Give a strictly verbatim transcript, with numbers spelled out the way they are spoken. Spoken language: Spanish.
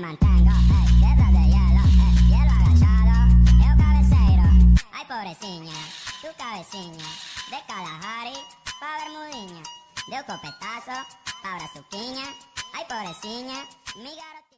mantengo, ey, detrás de hielo, ey, hielo agachado, eu cabeceiro. Ay, pobrecinha, tu cabeciña, de Kalahari pa Bermudiña, deu copetazo pa Brazuquiña. Ay, pobrecinha, mi gar